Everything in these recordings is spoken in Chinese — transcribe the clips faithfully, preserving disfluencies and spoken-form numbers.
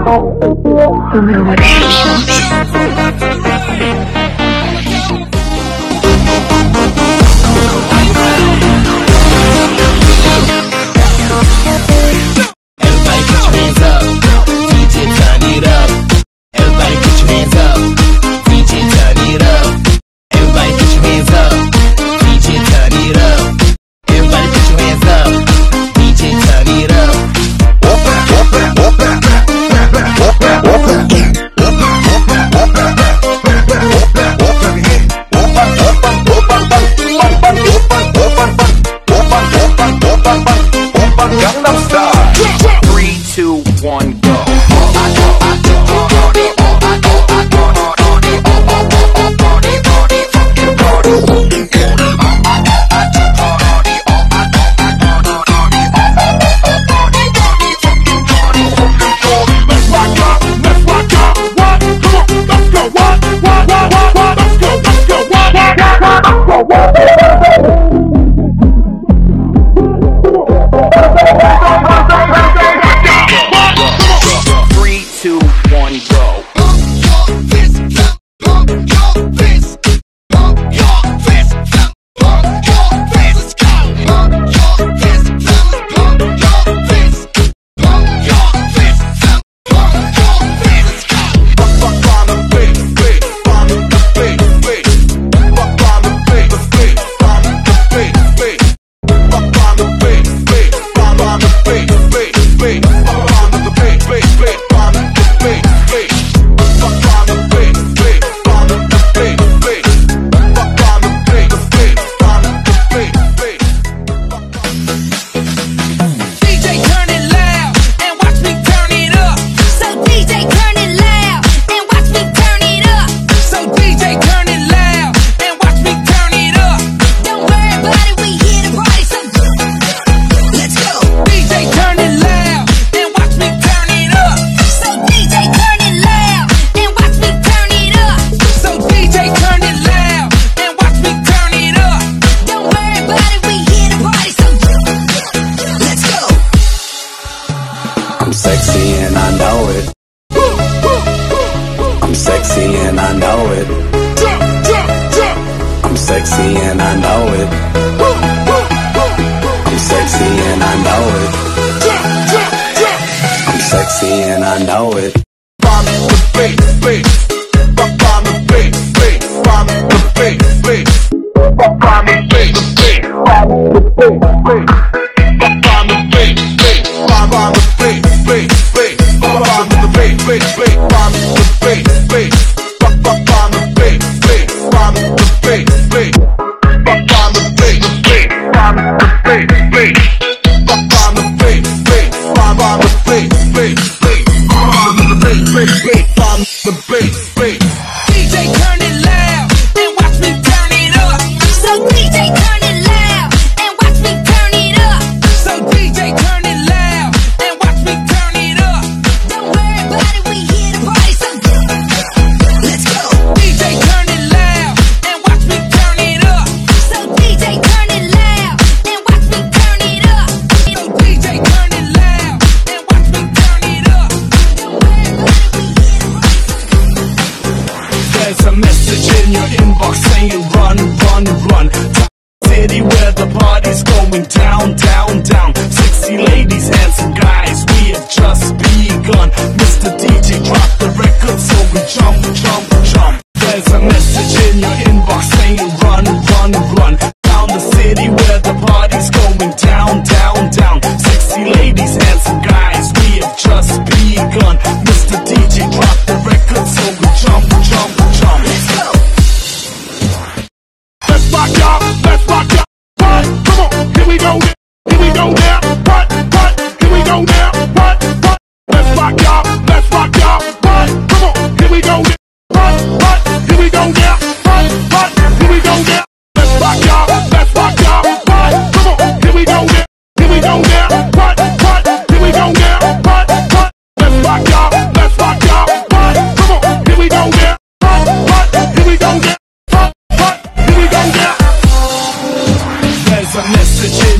Número ocho.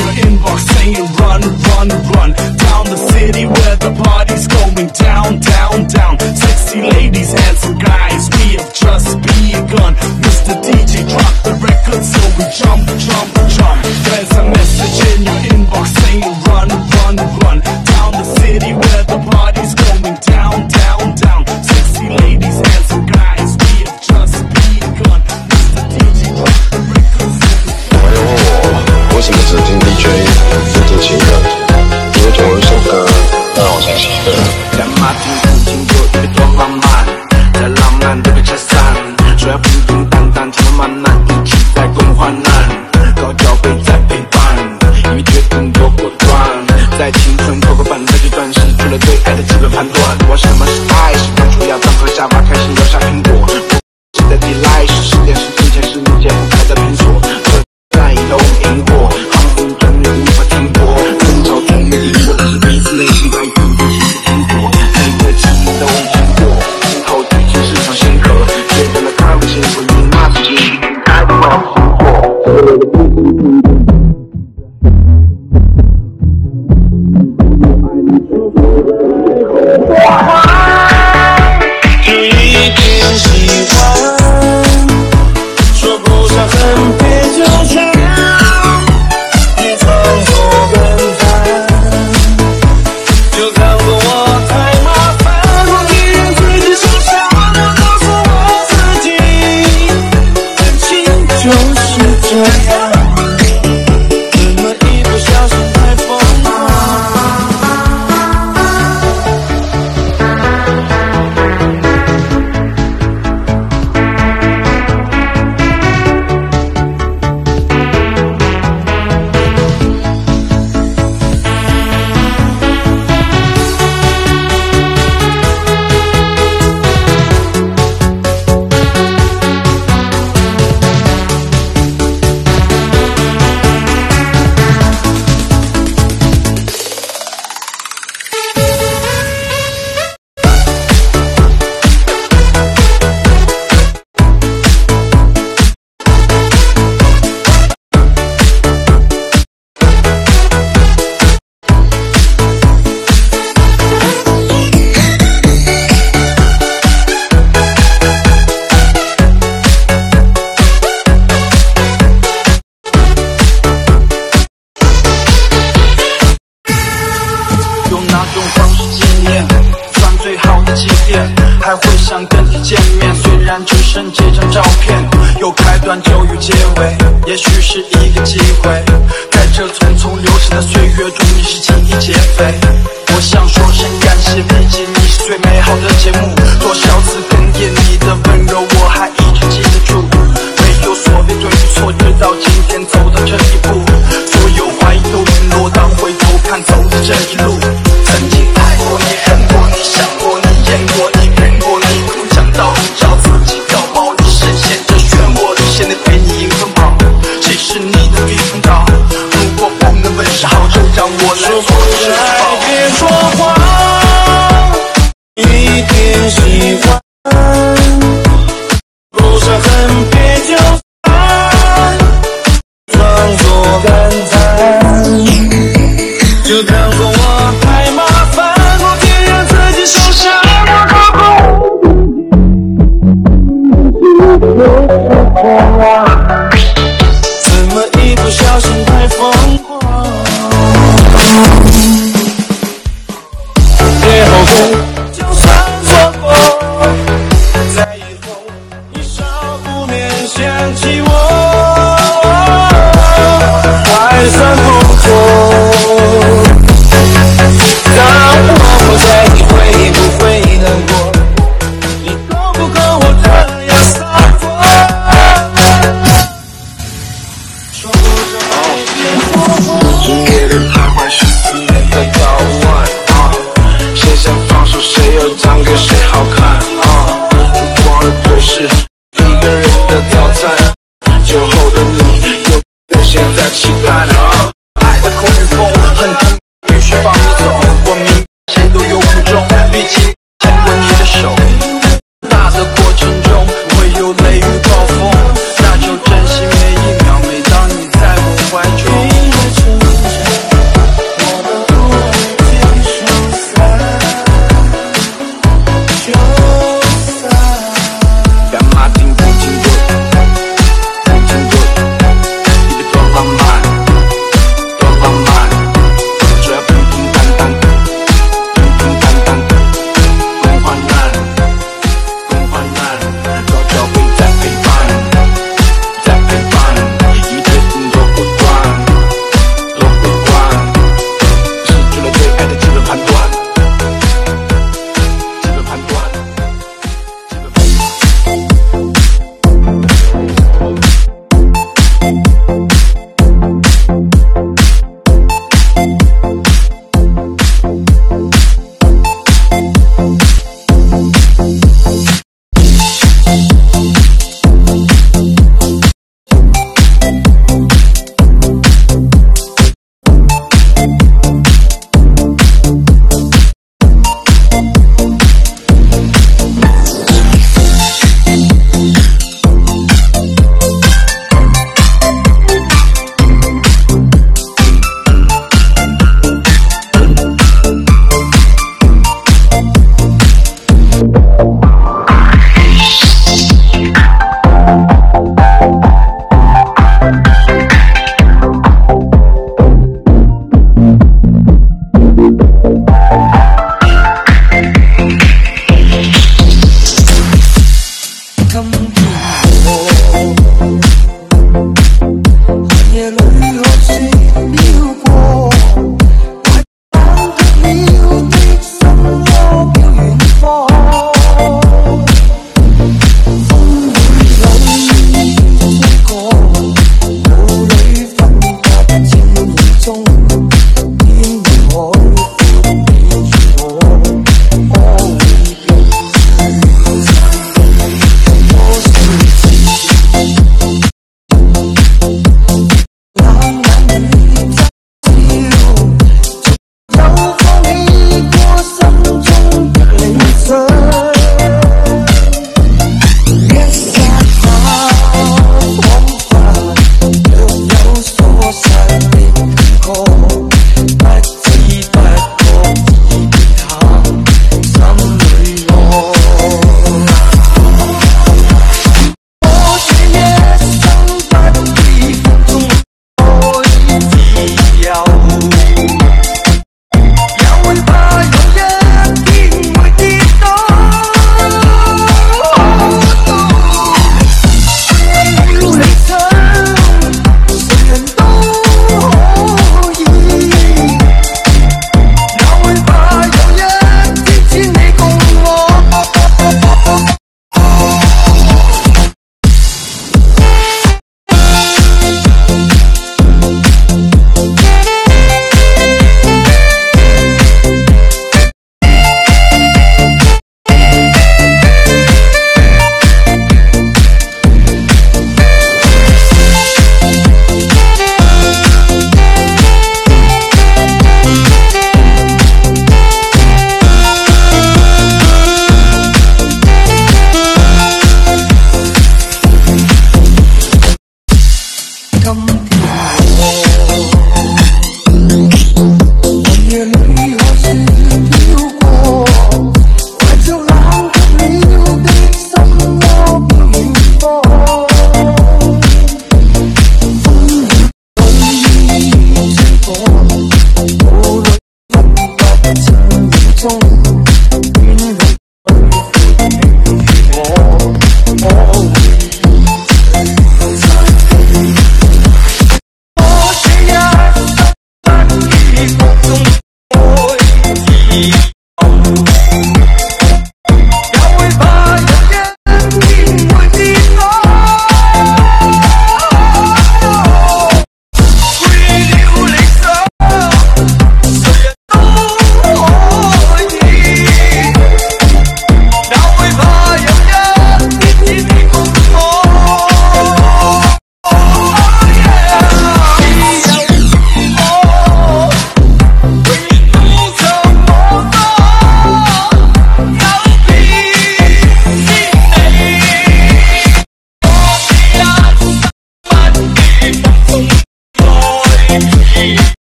saying run, run, run down the city where the party's going down, down. down, down. Sexy ladies, handsome guys, we have just begun. Mister D J, drop the record so we jump, jump, jump. There's a message in your inbox saying run, run, run. Down the city where the party's going down, down, down. Sexy ladies, handsome guys, we have just begun. Mister D J, drop the record so we jump. 网友问我为什么只听 D J 不听情歌，因为总有一首歌让我想起歌。 干嘛听不清楚别多浪漫，再浪漫都被拆散。说要平平淡淡，听慢慢一起在共患难。高脚杯在陪伴，因为决定多果断。在青春透过半的阶段，失去了对爱的基本判断。我什么是爱？是当初要当和下巴，开心要下苹果。是在 delay， 是十点是金钱，是你解不开的拼锁。在都赢过，航空终于无法停泊，争吵终于赢过，是彼此内心爱恨不停的停泊。每个记忆都经过，今后剧情是场先河，决定了看不清回忆那自己该不要生活。 有一点喜欢，说不上很别就全。你装作跟烦，就当作我太麻烦。我宁愿自己受伤，我告诉我自己，感情就是这样。怎么一不小心太疯狂？ 还会想跟你见面，虽然只剩几张照片，有开端就有结尾，也许是一个机会，在这匆匆流逝的岁月中，你是轻易劫匪。我想说声感谢，毕竟你是最美好的节目，多少次哽咽，你的温柔我还一直记得住，没有所谓对与错，直到今天走到这一步，所有怀疑都陨落，当回头看走的这一路，曾经爱过你，恨过你，想过你，演过你，骗过你，空想到你找自己搞毛，你深陷这漩涡里，现在陪你迎风跑，谁是你的避风港？如果不能问是好，就让我来做释放。 别说谎，一点喜欢，不是很别就算，装作感叹，就当作我太麻烦，我别让自己受伤，我告诉我怎么一不小心太疯狂？别后悔，就算错过，在以后你少不免想起我，还算不错。当我不在，你会不会难过？你够不够我这样洒脱？说不上爱别说谎。 今夜的徘徊是自恋的早晚啊，谁先放手，谁又唱给谁好看。